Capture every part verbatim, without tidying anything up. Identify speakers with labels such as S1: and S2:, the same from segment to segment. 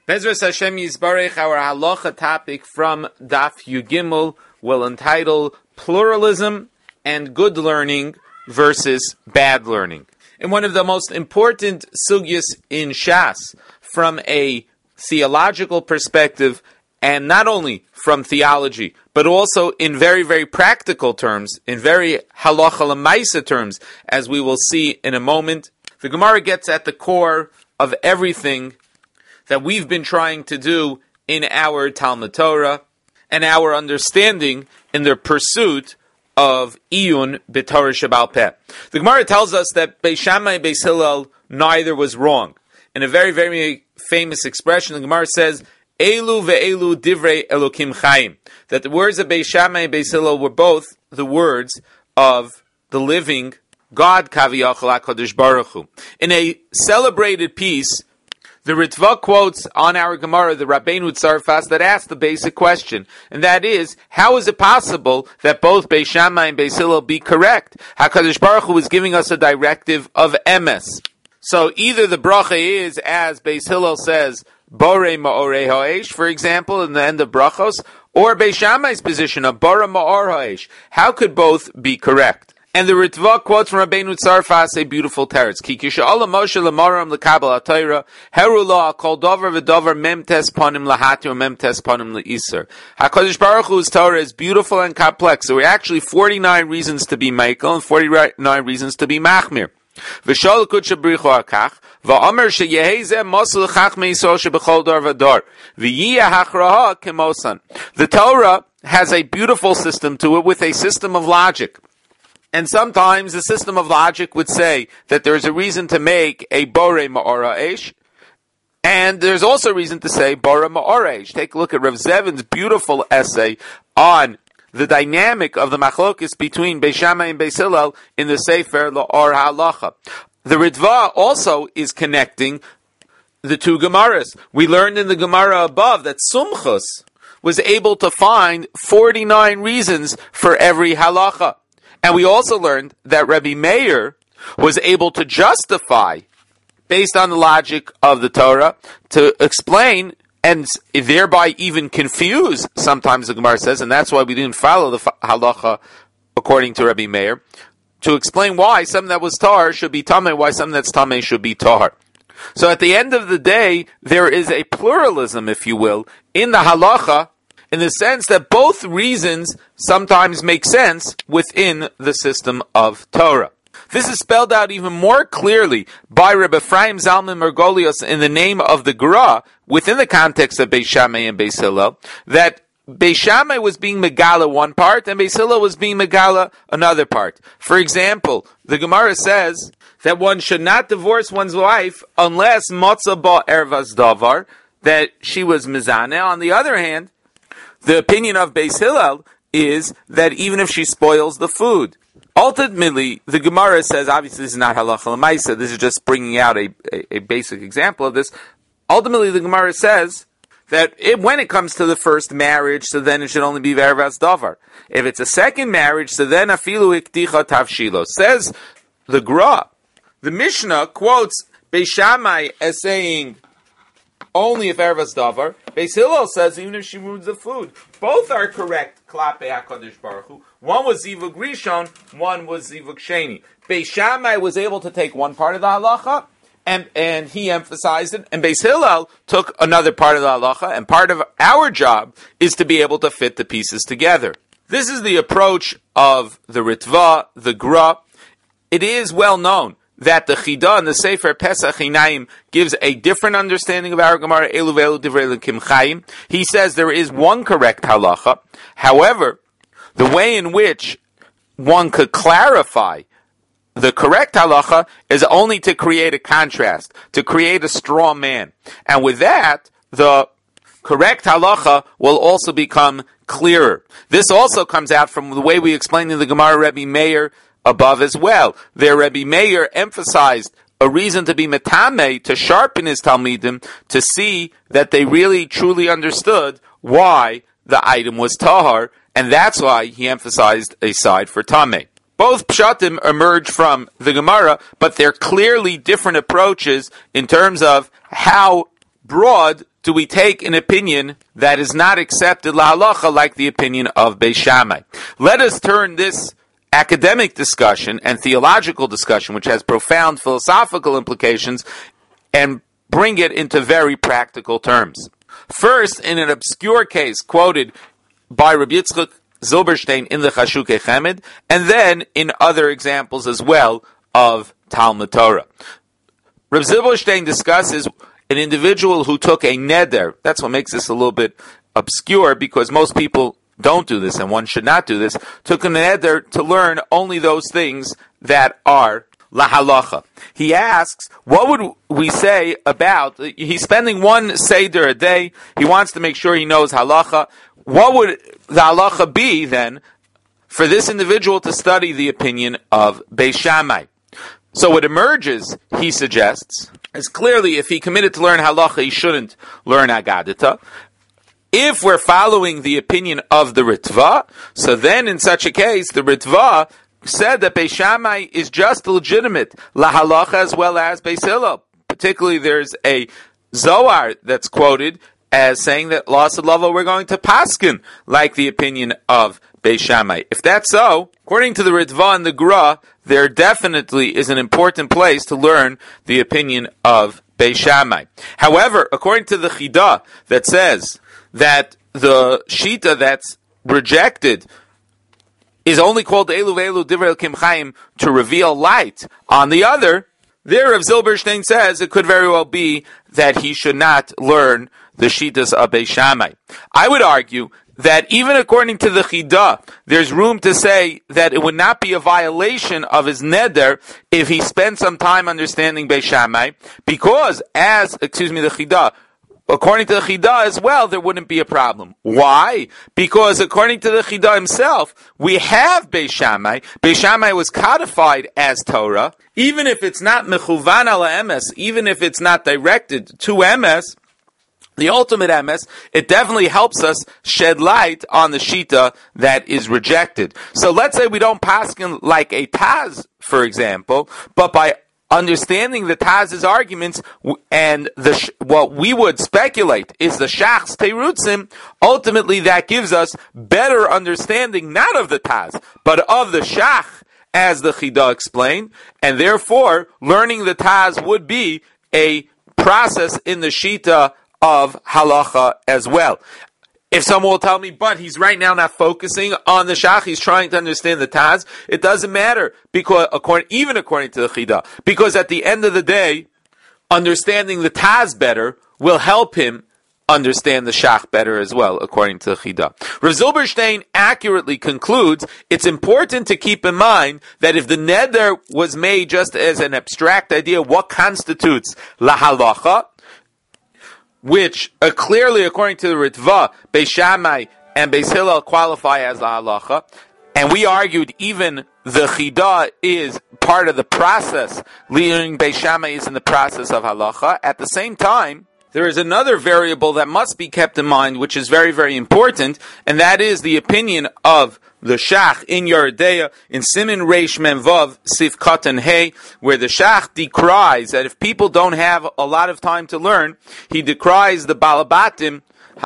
S1: Bezras Hashem Yisbarech, our halacha topic from Daf Yugimel will entitle Pluralism and Good Learning versus Bad Learning. And one of the most important sugyas in Shas, from a theological perspective, and not only from theology, but also in very, very practical terms, in very halacha l'maisa terms, as we will see in a moment. The Gemara gets at the core of everything that we've been trying to do in our Talmud Torah and our understanding in the pursuit of Iyun b'Torah Sheba'al Peh. The Gemara tells us that Beis Shammai and Beis Hillel neither was wrong. In a very, very famous expression, the Gemara says, Elu ve'elu divrei Elokim Chaim, that the words of Beis Shammai and Beis Hillel were both the words of the living God, Kaviyachal HaKadosh Baruch Hu. In a celebrated piece, the Ritva quotes on our Gemara the Rabbeinu Tzarfas that asks the basic question, and that is, how is it possible that both Beis Shammai and Beis Hillel be correct? HaKadosh Baruch Hu is giving us a directive of emes. So either the bracha is, as Beis Hillel says, Borei Ma'orei Ha'esh, for example, in the end of brachos, or Beis Shammai's position of Borei Ma'or Ha'esh. How could both be correct? And the Ritva quotes from Rabbeinu Tzarfas a beautiful teretz. Ki kisha'ala Moshe l'maram l'kabel ha'Torah, heru lo kol dover v'dover mem tes panim lahati or mem tes panim le'iser. HaKadosh Baruch Hu's Torah is beautiful and complex. There are actually forty-nine reasons to be Michael and forty-nine reasons to be Machmir. V'shol kutcha brichu hakach, v'omer sheyehei zeh mosel chachmei yisrael shebechol dor v'dor, v'yiyah hachraha kemosan. The Torah has a beautiful system to it with a system of logic. And sometimes the system of logic would say that there is a reason to make a Borei Ma'or Ha'esh, and there's also reason to say Borei Ma'or Ha'esh. Take a look at Rav Zevin's beautiful essay on the dynamic of the machlokes between Beis Shammai and Beis Hillel in the Sefer La'or Halacha. The Ritva also is connecting the two Gemaras. We learned in the Gemara above that Sumchus was able to find forty-nine reasons for every halacha. And we also learned that Rabbi Meir was able to justify, based on the logic of the Torah, to explain and thereby even confuse, sometimes the Gemara says, and that's why we didn't follow the halacha according to Rabbi Meir, to explain why something that was tar should be tameh, why something that's tameh should be tar. So at the end of the day, there is a pluralism, if you will, in the halacha, in the sense that both reasons sometimes make sense within the system of Torah. This is spelled out even more clearly by Rebbe Ephraim Zalman Margolios in the name of the Gra, within the context of Beis Shammai and Beis Hillel, that Beis Shammai was being megala one part, and Beis Hillel was being megala another part. For example, the Gemara says that one should not divorce one's wife unless motza ba ervas davar, that she was mizaneh. On the other hand, the opinion of Beis Hillel is that even if she spoils the food. Ultimately, the Gemara says, obviously this is not halacha l'maisa, this is just bringing out a, a, a basic example of this. Ultimately, the Gemara says that it, when it comes to the first marriage, so then it should only be vervas davar. If it's a second marriage, so then afilu ikticha tavshilo. Says the Gra. The Mishnah quotes Beis Shammai as saying, only if ervas davar. Beis Hillel says even if she ruins the food. Both are correct. Klape HaKadosh Baruch Hu. One was zivug rishon, one was zivug sheni. Beis Shammai was able to take one part of the halacha, and and he emphasized it. And Beis Hillel took another part of the halacha. And part of our job is to be able to fit the pieces together. This is the approach of the Ritva, the Gra. It is well known that the Chida and the Sefer Pesach Hinayim gives a different understanding of our Gemara, Elu ve'elu divrei Elokim Chaim. He says there is one correct halacha. However, the way in which one could clarify the correct halacha is only to create a contrast, to create a straw man. And with that, the correct halacha will also become clearer. This also comes out from the way we explained in the Gemara Rebbe Meir above as well. There, Rebbe Meir emphasized a reason to be metameh, to sharpen his talmidim, to see that they really truly understood why the item was tahar, and that's why he emphasized a side for tameh. Both pshatim emerge from the Gemara, but they're clearly different approaches in terms of how broad do we take an opinion that is not accepted lahalacha like the opinion of Beis Shammai? Let us turn this academic discussion and theological discussion, which has profound philosophical implications, and bring it into very practical terms. First, in an obscure case quoted by Rabbi Yitzchak Zilberstein in the Chashukei Chemed, and then in other examples as well of Talmud Torah. Rabbi Zilberstein discusses an individual who took a neder. That's what makes this a little bit obscure, because most people don't do this, and one should not do this. Took a neder to learn only those things that are lahalacha. He asks, what would we say about, he's spending one seder a day, he wants to make sure he knows halacha. What would the halacha be then for this individual to study the opinion of Beis Shammai? So what emerges, he suggests, is clearly if he committed to learn halacha, he shouldn't learn Agadita. If we're following the opinion of the Ritva, so then in such a case, the Ritva said that Beis Shammai is just legitimate lahalacha as well as Beis Hillel. Particularly, there's a Zohar that's quoted as saying that loss of lava we're going to paskin like the opinion of Beis Shammai. If that's so, according to the Ritva and the Gra, there definitely is an important place to learn the opinion of Beis Shammai. However, according to the Chida that says that the Shita that's rejected is only called Elu Velu Divrei Elokim Chaim to reveal light on the other, there Rav Zilberstein says it could very well be that he should not learn the Shitas of Beis Shammai. I would argue that even according to the Chida, there's room to say that it would not be a violation of his neder if he spent some time understanding Beis Shammai, because as, excuse me, the Chida, according to the Chida as well, there wouldn't be a problem. Why? Because according to the Chida himself, we have Beis Shammai. Beis Shammai was codified as Torah. Even if it's not mechuvan ala emes, even if it's not directed to emes, the ultimate emes, it definitely helps us shed light on the Shita that is rejected. So let's say we don't paskin like a Taz, for example, but by understanding the Taz's arguments and the what we would speculate is the Shach's Teirutzim, ultimately that gives us better understanding not of the Taz, but of the Shach, as the Chida explained, and therefore learning the Taz would be a process in the Shita of halacha as well. If someone will tell me, but he's right now not focusing on the Shach, he's trying to understand the Taz, it doesn't matter, because according, even according to the Chida, because at the end of the day, understanding the Taz better will help him understand the Shach better as well, according to the Chida. Rav Zilberstein accurately concludes it's important to keep in mind that if the neder was made just as an abstract idea, what constitutes lahalacha, which uh, clearly, according to the Ritva, Beis Shammai and Beis Hillel qualify as la halacha, and we argued even the Chida is part of the process, learning Beis Shammai is in the process of halacha. At the same time, there is another variable that must be kept in mind, which is very, very important, and that is the opinion of the Shach in Yeridea, in Simin Reish Mem Vav Sif Katan Hey, where the Shach decries that if people don't have a lot of time to learn, he decries the Balabatim.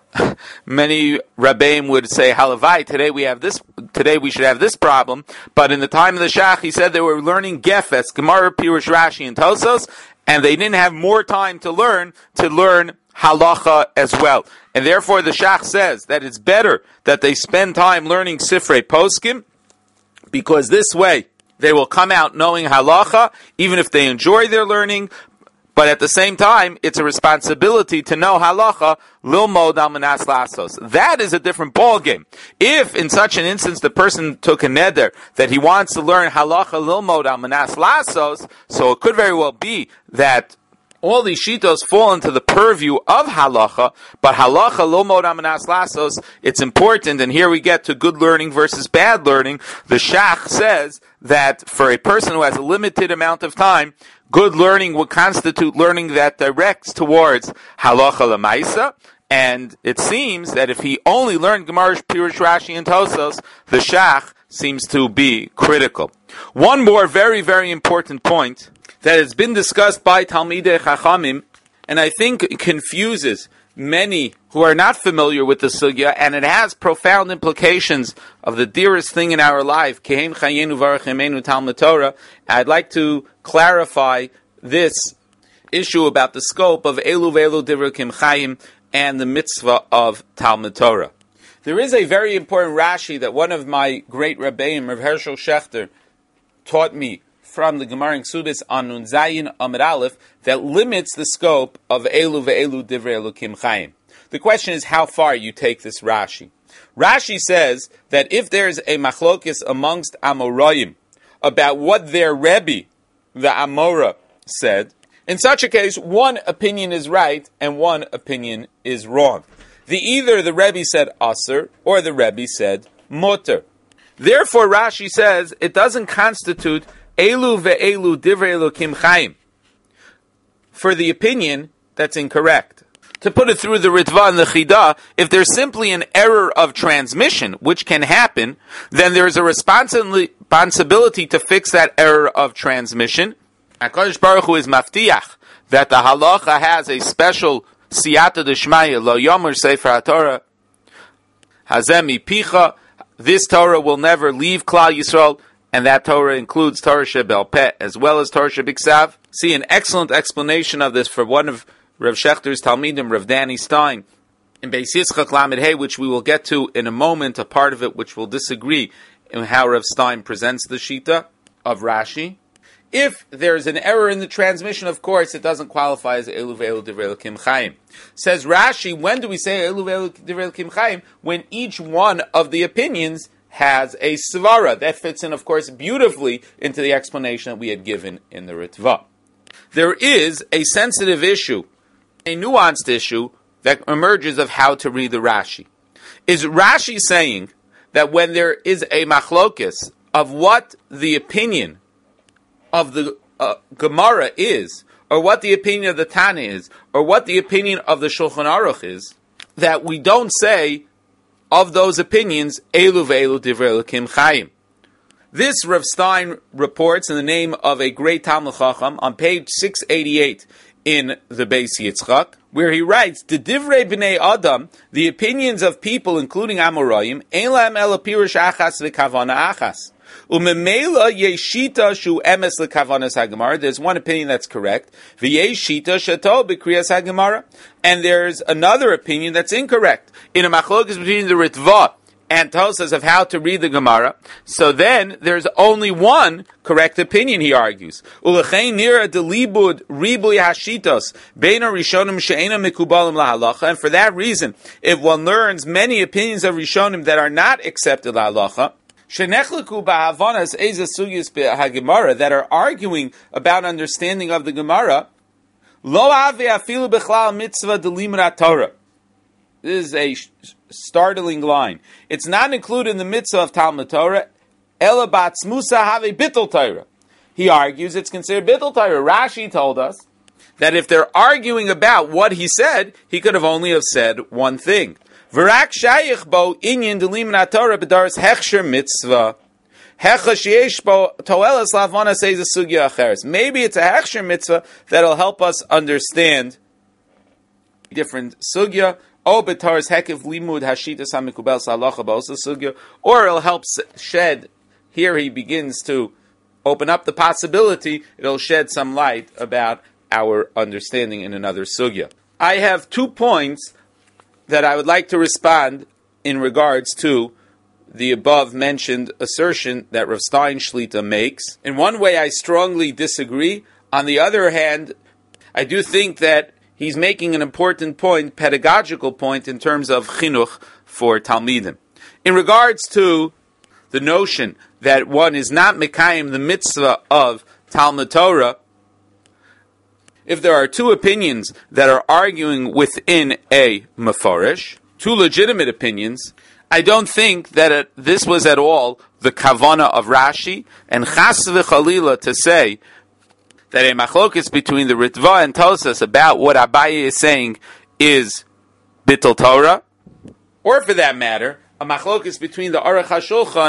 S1: Many Rabbeim would say Halavai. Today we have this. Today we should have this problem. But in the time of the Shach, he said they were learning Gefes, Gemara, Pirush, Rashi, and Tosos, and they didn't have more time to learn to learn halacha as well. And therefore the Shach says that it's better that they spend time learning Sifrei Poskim, because this way they will come out knowing halacha, even if they enjoy their learning, but at the same time, it's a responsibility to know halacha, lilmod al manas lasos. That is a different ballgame. If in such an instance the person took a neder that he wants to learn halacha, lilmod al manas lasos, so it could very well be that all these shitos fall into the purview of halacha, but halacha lilmod al manas lasos, it's important, and here we get to good learning versus bad learning. The Shach says that for a person who has a limited amount of time, good learning would constitute learning that directs towards halacha lemaisa, and it seems that if he only learned Gemara, Pirush, Rashi, and Tosos, the Shach seems to be critical. One more very, very important point that has been discussed by Talmidei Chachamim and I think confuses many who are not familiar with the sugya, and it has profound implications of the dearest thing in our life, Kehem Chayenu Varachemenu Talmud Torah. I'd like to clarify this issue about the scope of Elu Ve'elu Divrei Kim Chayim and the mitzvah of Talmud Torah. There is a very important Rashi that one of my great Rebbeim, Rav Hershel Schachter, taught me from the Gemara in Ksudis on Nun Zayin Amud Aleph that limits the scope of Elu Ve'elu Divrei Elokim Chayim. The question is how far you take this Rashi. Rashi says that if there's a machlokis amongst Amoraim about what their Rebbe, the Amora, said, in such a case, one opinion is right and one opinion is wrong. The either the Rebbe said Aser or the Rebbe said Mutter. Therefore, Rashi says it doesn't constitute Elu ve'elu divrei Elokim Chayim for the opinion that's incorrect. To put it through the Ritva and the Chidah, if there's simply an error of transmission, which can happen, then there's a responsibility to fix that error of transmission. HaKadosh Baruch Hu is maftiach that the halacha has a special siyata d'shmaya lo yomer sefer haTorah hazem mipicha. This Torah will never leave Klal Yisrael, and that Torah includes Torah Shebel Peh as well as Torah Shebiksav. See an excellent explanation of this for one of Rav Shechter's Talmidim, Rav Danny Stein, in Beis Yitzchak Lamed Hey, which we will get to in a moment, a part of it which will disagree in how Rav Stein presents the Shita of Rashi. If there's an error in the transmission, of course, it doesn't qualify as Elu Ve'elu Divrei Elokim Chayim. Says Rashi, when do we say Elu Ve'elu Divrei Elokim Chayim? When each one of the opinions has a svara. That fits in, of course, beautifully into the explanation that we had given in the Ritva. There is a sensitive issue, a nuanced issue, that emerges of how to read the Rashi. Is Rashi saying that when there is a machlokis of what the opinion of the uh, Gemara is, or what the opinion of the Tana is, or what the opinion of the Shulchan Aruch is, that we don't say of those opinions, Elu ve'elu divrei Elokim Chayim. This Rav Stein reports in the name of a great Talmud Chacham on page six eighty-eight in the Beis Yitzchak, where he writes, the Divrei B'nei Adam, the opinions of people, including Amoraim, Ein lahem ela pirush achas v'kavana achas. Umemela yeshita shu emes lekavanas hagemara. There's one opinion that's correct. V'yeshita shato b'kriyas hagemara, and there's another opinion that's incorrect in a machlokas between the Ritva and Tosas of how to read the Gemara. So then there's only one correct opinion, he argues. Ulechein nira delibud ribui hashitos beina rishonim she'ena mikubalim lahalacha. And for that reason, if one learns many opinions of rishonim that are not accepted lahalacha, Shenechleku ba'havanas eza sugyas b'hagemara, that are arguing about understanding of the Gemara, lo ave afilu b'chlal mitzvah delimrat Torah. This is a startling line. It's not included in the mitzvah of Talmud Torah. Ela batzmusa have bittul Torah. He argues it's considered bittul Torah. Rashi told us that if they're arguing about what he said, he could have only have said one thing. V'rak shayich bo inyan delimrat Torah b'daras hechsher mitzvah. Hecha sheyesh bo toelas lavana says a sugya acheres. Maybe it's a hechsher mitzvah that'll help us understand different sugya. O b'taras hekev limud hashitas hamikubel salacha ba'osa sugya. Or it'll help shed, here he begins to open up the possibility, it'll shed some light about our understanding in another sugya. I have two points that I would like to respond in regards to the above mentioned assertion that Rav Stein Shlita makes. In one way, I strongly disagree. On the other hand, I do think that he's making an important point, pedagogical point, in terms of chinuch for Talmidim. In regards to the notion that one is not mekayim the mitzvah of Talmud Torah, if there are two opinions that are arguing within a mefarish, two legitimate opinions, I don't think that it, this was at all the kavana of Rashi, and chas v'chalila to say that a machlokes between the Ritva and Tosas about what Abaye is saying is bittul Torah, or for that matter, a machlokes between the Aruch HaShulchan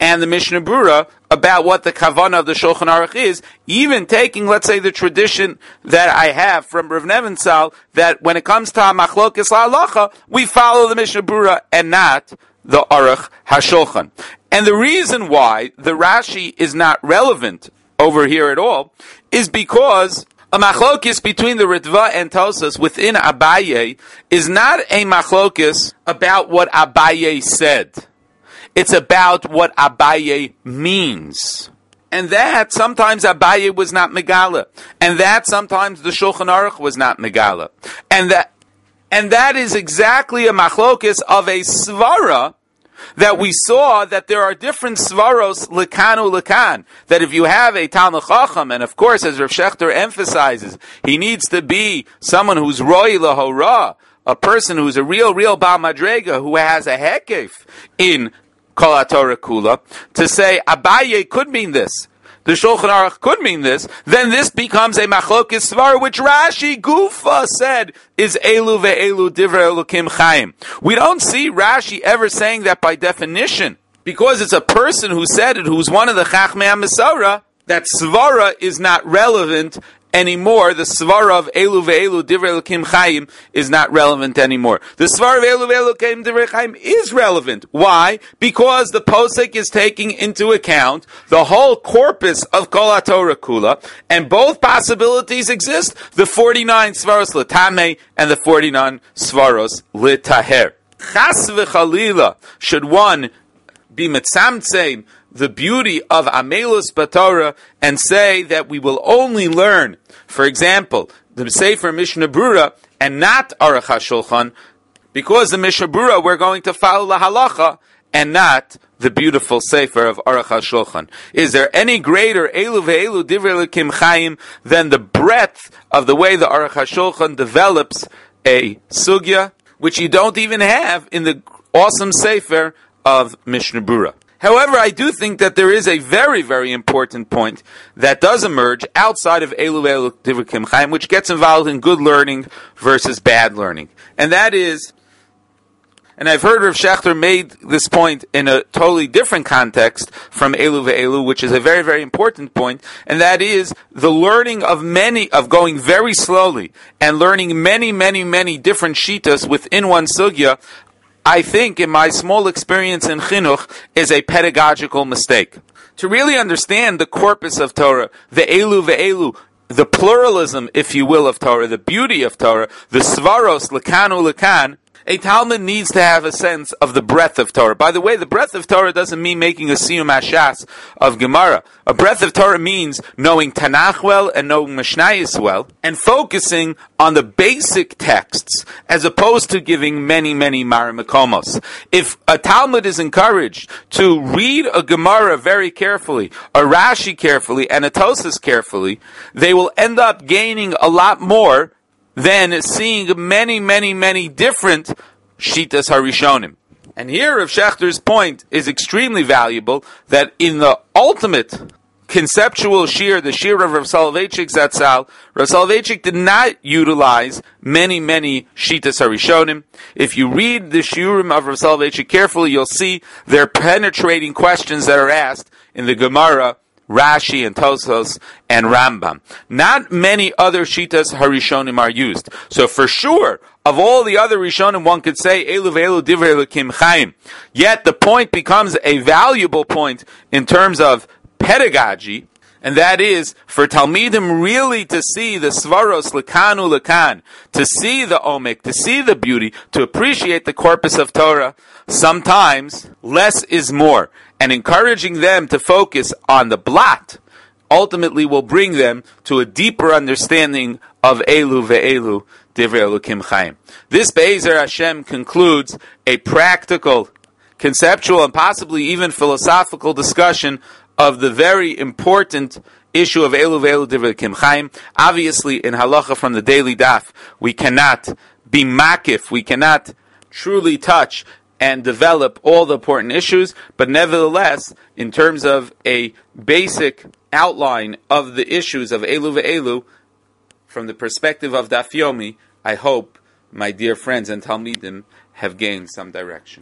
S1: and the Mishnah Berurah about what the kavanah of the Shulchan Aruch is, even taking, let's say, the tradition that I have from Rav Nebenzahl, that when it comes to Machlokes LaHalacha, we follow the Mishnah Berurah and not the Aruch HaShulchan. And the reason why the Rashi is not relevant over here at all is because a machlokis between the Ritva and Tosas within Abaye is not a machlokis about what Abaye said. It's about what Abaye means. And that sometimes Abaye was not Megala. And that sometimes the Shulchan Aruch was not Megala. And that, and that is exactly a machlokis of a svara that we saw that there are different svaros lekanu lekan. That if you have a Talmid Chacham, and of course, as Rav Shechter emphasizes, he needs to be someone who's roi lahora, a person who's a real, real Baal Madrega, who has a hekef in Kol HaTorah Kula, to say Abaye could mean this, the Shulchan Aruch could mean this, then this becomes a machlokes svar, which Rashi Gufa said is Elu ve'elu divrei Elokim Chaim. We don't see Rashi ever saying that by definition, because it's a person who said it, who's one of the Chachmei HaMesorah, that svara is not relevant anymore. The svara of Elu ve'elu divrei Elokim Chaim is not relevant anymore. The svara of Elu ve'elu divrei Chaim is relevant. Why? Because the posek is taking into account the whole corpus of Kol HaTorah Kula, and both possibilities exist: the forty-nine svaros l'tamei and the forty-nine svaros l'taher. Chas v'chalila, should one be mitzamtzeim the beauty of Amelus B'Torah and say that we will only learn, for example, the Sefer Mishnah Berurah and not Aruch HaShulchan, because the Mishnah Berurah we're going to follow the halacha and not the beautiful Sefer of Aruch HaShulchan. Is there any greater Elu ve'elu divrei Elokim Chaim than the breadth of the way the Aruch HaShulchan develops a sugya, which you don't even have in the awesome Sefer of Mishnah Berurah? However, I do think that there is a very, very important point that does emerge outside of Elu ve'elu divrei Elokim Chaim, which gets involved in good learning versus bad learning. And that is, and I've heard Rav Shechter made this point in a totally different context from Elu ve'elu, which is a very, very important point, and that is the learning of many, of going very slowly, and learning many, many, many different shitas within one sugya, I think, in my small experience in chinuch, is a pedagogical mistake. To really understand the corpus of Torah, the Elu ve'elu, the pluralism, if you will, of Torah, the beauty of Torah, the svaros, lekanu lekan, a Talmud needs to have a sense of the breadth of Torah. By the way, the breadth of Torah doesn't mean making a siyum hashas of Gemara. A breadth of Torah means knowing Tanakh well and knowing Mishnayos well, and focusing on the basic texts, as opposed to giving many, many Maramakomos. If a Talmud is encouraged to read a Gemara very carefully, a Rashi carefully, and a Tosas carefully, they will end up gaining a lot more than seeing many, many, many different Shitas Harishonim. And here Rav Shechter's point is extremely valuable, that in the ultimate conceptual shir, the shir of Rav Soloveitchik Zatzal, Rav Soloveitchik did not utilize many, many Shitas Harishonim. If you read the shiurim of Rav Soloveitchik carefully, you'll see their penetrating questions that are asked in the Gemara, Rashi and Tosos and Rambam. Not many other Shitas Harishonim are used. So for sure, of all the other Rishonim, one could say Elu ve'elu divrei Elokim Chaim. Yet the point becomes a valuable point in terms of pedagogy, and that is for Talmidim really to see the svaros lekanu lekan, to see the omek, to see the beauty, to appreciate the corpus of Torah. Sometimes less is more, and encouraging them to focus on the blot ultimately will bring them to a deeper understanding of Elu ve'elu divrei Elokim Chaim. This Be'ezer Hashem concludes a practical, conceptual, and possibly even philosophical discussion of the very important issue of Elu ve'elu divrei Elokim Chaim. Obviously, in halacha from the daily daf, we cannot be makif, we cannot truly touch and develop all the important issues, but nevertheless, in terms of a basic outline of the issues of Elu ve'elu, from the perspective of Daf Yomi, I hope my dear friends and Talmidim have gained some direction.